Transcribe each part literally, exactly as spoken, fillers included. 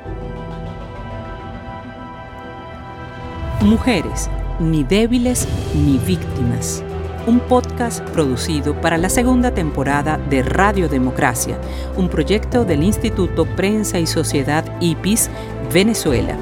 Mujeres, ni débiles ni víctimas. Un podcast producido para la segunda temporada de Radio Democracia, un proyecto del Instituto Prensa y Sociedad I P I S, Venezuela.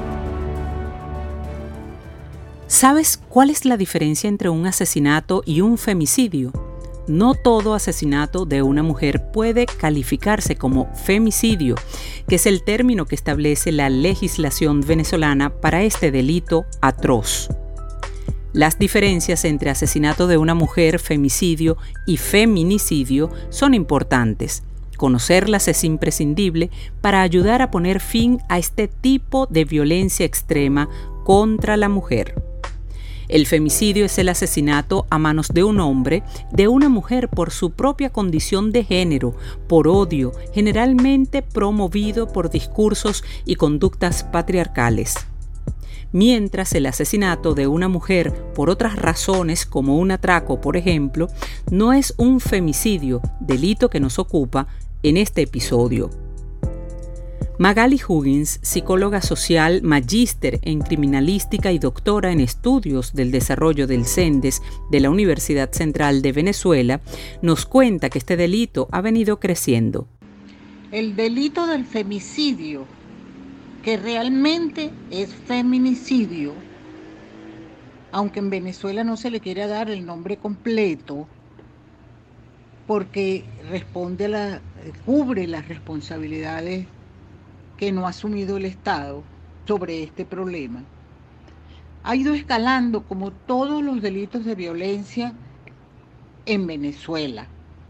¿Sabes cuál es la diferencia entre un asesinato y un femicidio? No todo asesinato de una mujer puede calificarse como femicidio, que es el término que establece la legislación venezolana para este delito atroz. Las diferencias entre asesinato de una mujer, femicidio y feminicidio son importantes. Conocerlas es imprescindible para ayudar a poner fin a este tipo de violencia extrema contra la mujer. El femicidio es el asesinato a manos de un hombre de una mujer por su propia condición de género, por odio, generalmente promovido por discursos y conductas patriarcales. Mientras el asesinato de una mujer por otras razones, como un atraco, por ejemplo, no es un femicidio, delito que nos ocupa en este episodio. Magali Huggins, psicóloga social, magíster en criminalística y doctora en estudios del desarrollo del CENDES de la Universidad Central de Venezuela, nos cuenta que este delito ha venido creciendo. El delito del femicidio, que realmente es feminicidio, aunque en Venezuela no se le quiera dar el nombre completo, porque responde a la, cubre las responsabilidades que no ha asumido el Estado sobre este problema. Ha ido escalando como todos los delitos de violencia en Venezuela.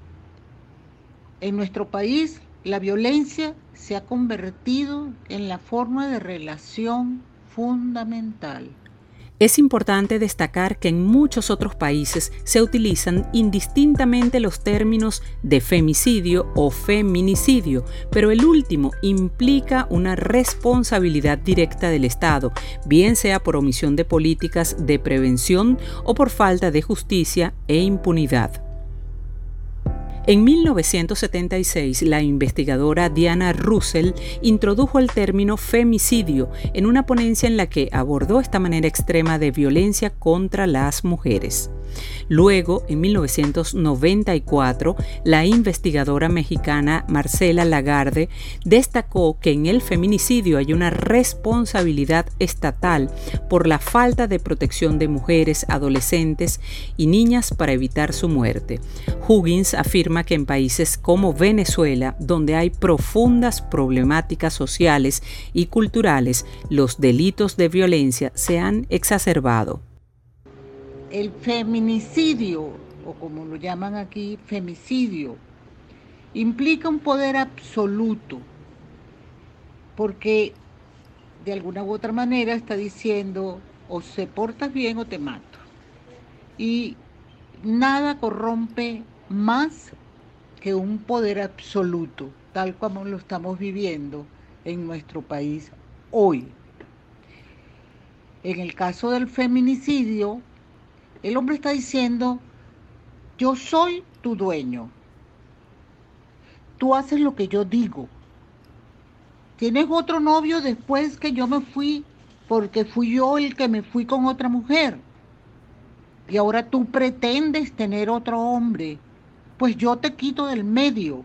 En nuestro país, la violencia se ha convertido en la forma de relación fundamental. Es importante destacar que en muchos otros países se utilizan indistintamente los términos de femicidio o feminicidio, pero el último implica una responsabilidad directa del Estado, bien sea por omisión de políticas de prevención o por falta de justicia e impunidad. En mil novecientos setenta y seis, la investigadora Diana Russell introdujo el término femicidio en una ponencia en la que abordó esta manera extrema de violencia contra las mujeres. Luego, en mil novecientos noventa y cuatro, la investigadora mexicana Marcela Lagarde destacó que en el feminicidio hay una responsabilidad estatal por la falta de protección de mujeres, adolescentes y niñas para evitar su muerte. Huggins afirma que en países como Venezuela, donde hay profundas problemáticas sociales y culturales, los delitos de violencia se han exacerbado. El feminicidio, o como lo llaman aquí, femicidio, implica un poder absoluto, porque de alguna u otra manera está diciendo o se portas bien o te mato. Y nada corrompe más que un poder absoluto, tal como lo estamos viviendo en nuestro país hoy. En el caso del feminicidio, el hombre está diciendo, yo soy tu dueño, tú haces lo que yo digo. Tienes otro novio después que yo me fui, porque fui yo el que me fui con otra mujer. Y ahora tú pretendes tener otro hombre, pues yo te quito del medio,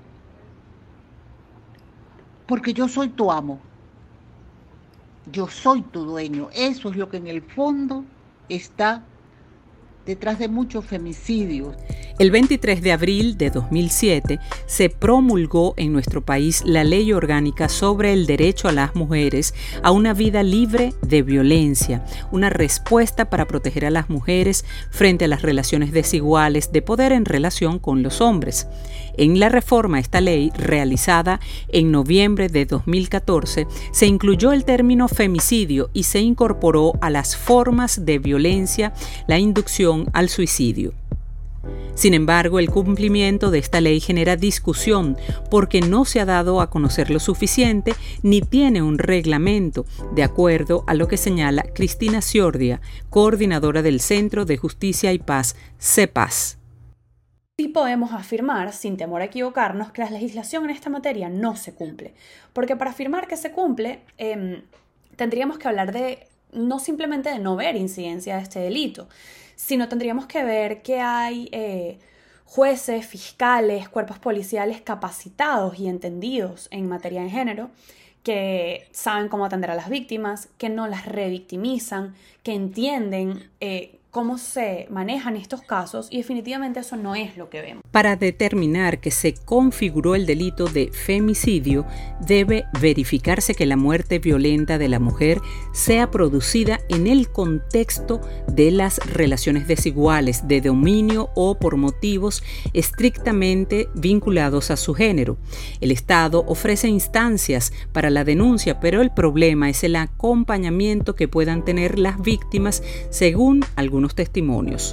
porque yo soy tu amo, yo soy tu dueño. Eso es lo que en el fondo está detrás de muchos femicidios. El veintitrés de abril de dos mil siete se promulgó en nuestro país la Ley Orgánica sobre el derecho a las mujeres a una vida libre de violencia, una respuesta para proteger a las mujeres frente a las relaciones desiguales de poder en relación con los hombres. En la reforma a esta ley, realizada en noviembre de dos mil catorce, se incluyó el término femicidio y se incorporó a las formas de violencia la inducción al suicidio. Sin embargo, el cumplimiento de esta ley genera discusión porque no se ha dado a conocer lo suficiente ni tiene un reglamento, de acuerdo a lo que señala Cristina Ciordia, coordinadora del Centro de Justicia y Paz, CEPAS. Sí podemos afirmar, sin temor a equivocarnos, que la legislación en esta materia no se cumple. Porque para afirmar que se cumple, eh, tendríamos que hablar de no simplemente de no ver incidencia de este delito, sino tendríamos que ver que hay eh, jueces, fiscales, cuerpos policiales capacitados y entendidos en materia de género, que saben cómo atender a las víctimas, que no las revictimizan, que entienden eh, cómo se manejan estos casos, y definitivamente eso no es lo que vemos. Para determinar que se configuró el delito de femicidio, debe verificarse que la muerte violenta de la mujer sea producida en el contexto de las relaciones desiguales de dominio o por motivos estrictamente vinculados a su género. El Estado ofrece instancias para la denuncia, pero el problema es el acompañamiento que puedan tener las víctimas según algunos testimonios.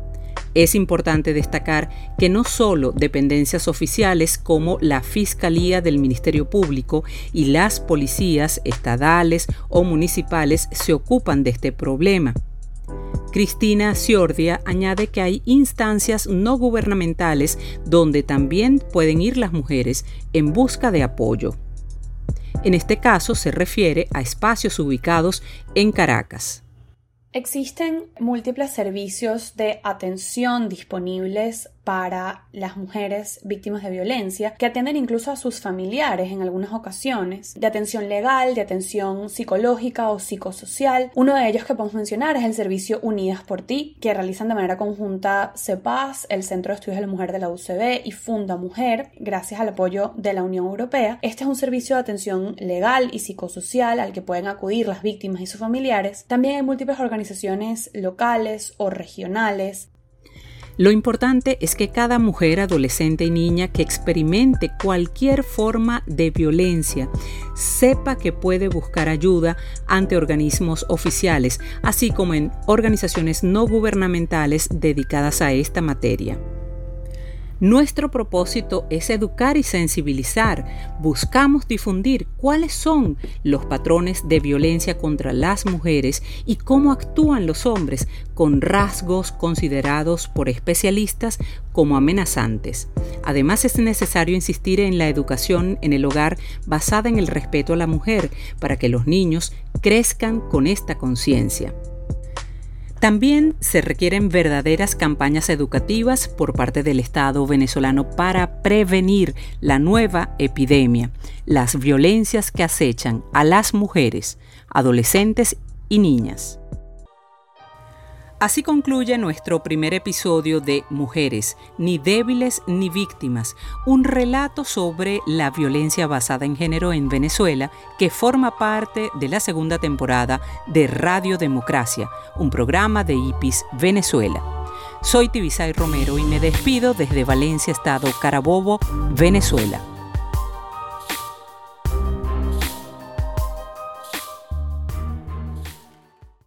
Es importante destacar que no solo dependencias oficiales como la Fiscalía del Ministerio Público y las policías estatales o municipales se ocupan de este problema. Cristina Ciordia añade que hay instancias no gubernamentales donde también pueden ir las mujeres en busca de apoyo. En este caso se refiere a espacios ubicados en Caracas. Existen múltiples servicios de atención disponibles para las mujeres víctimas de violencia, que atienden incluso a sus familiares en algunas ocasiones, de atención legal, de atención psicológica o psicosocial. Uno de ellos que podemos mencionar es el servicio Unidas por Ti, que realizan de manera conjunta CEPAS, el Centro de Estudios de la Mujer de la U C B y Funda Mujer, gracias al apoyo de la Unión Europea. Este es un servicio de atención legal y psicosocial al que pueden acudir las víctimas y sus familiares. También hay múltiples organizaciones locales o regionales. Lo importante es que cada mujer, adolescente y niña que experimente cualquier forma de violencia sepa que puede buscar ayuda ante organismos oficiales, así como en organizaciones no gubernamentales dedicadas a esta materia. Nuestro propósito es educar y sensibilizar. Buscamos difundir cuáles son los patrones de violencia contra las mujeres y cómo actúan los hombres con rasgos considerados por especialistas como amenazantes. Además, es necesario insistir en la educación en el hogar basada en el respeto a la mujer para que los niños crezcan con esta conciencia. También se requieren verdaderas campañas educativas por parte del Estado venezolano para prevenir la nueva epidemia, las violencias que acechan a las mujeres, adolescentes y niñas. Así concluye nuestro primer episodio de Mujeres, ni débiles ni víctimas, un relato sobre la violencia basada en género en Venezuela que forma parte de la segunda temporada de Radio Democracia, un programa de I P I S Venezuela. Soy Tibisay Romero y me despido desde Valencia, Estado Carabobo, Venezuela.